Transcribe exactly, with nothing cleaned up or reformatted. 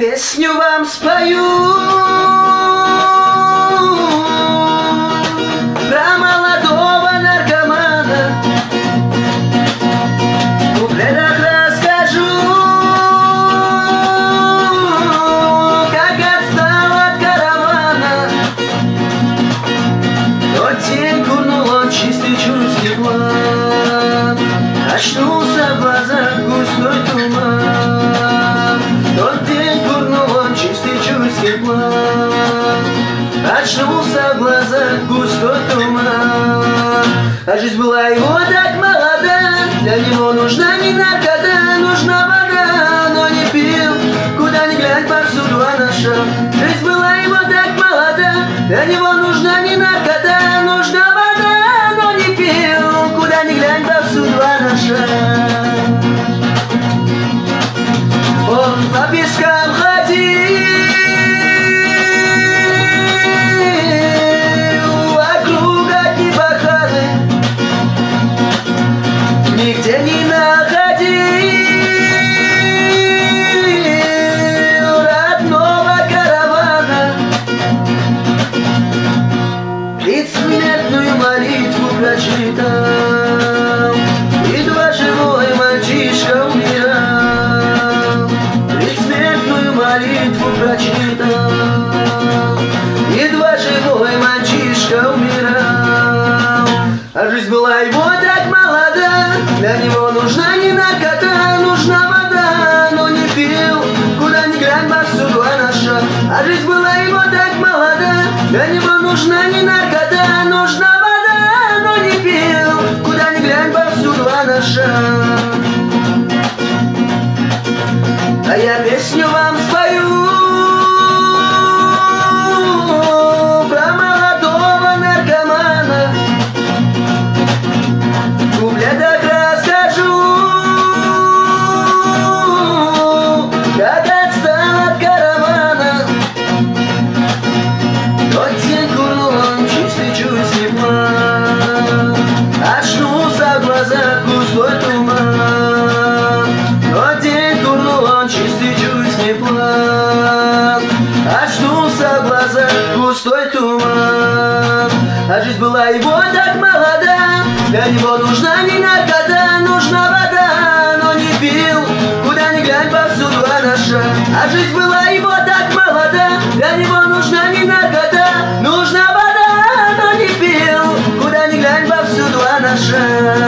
песню вам спою про молодого наркомана. В куплетах расскажу, как отстал от каравана. Тот день курнул он чистый чувский план, очнулся в глазах густой туман. Тот день курнул он чистый чувский план, очнулся в глазах густой туман. А жизнь была его так молода, для него нужна не наркота, нужна вода, но не пил. Куда ни глянь, повсюду она шла. Жизнь была его так молода, для него нужна не наркота, нужна вода, но не пил. Куда ни глянь, повсюду она шла. Он по пескам ходил, вокруг одни баханы, нигде не находил родного каравана. Предсмертную молитву прочитал, едва живой мальчишка умирал. Предсмертную молитву прочитал, едва живой мальчишка умирал. А жизнь была его так молода, для него нужна не наркота, нужна вода, но не пил. Куда ни глянь, повсюду она шла. А жизнь была его так молода, для него нужна не наркота, нужна вода, но не пил. Куда ни глянь, повсюду она шла. А я песню вам спою про молодого наркомана. В куплетах расскажу, как отстал от каравана. Тот день курнул он чистый чувский план, очнулся в глазах густой туман. Тот день курнул он чистый чувский план, очнулся в глазах густой туман. А жизнь была его так молода, для него нужна не наркота, нужна вода, но не пил. Куда ни глянь, повсюду она шла. А жизнь была его так молода, для него нужна не наркота, нужна вода, но не пил. Куда ни глянь, повсюду она шла.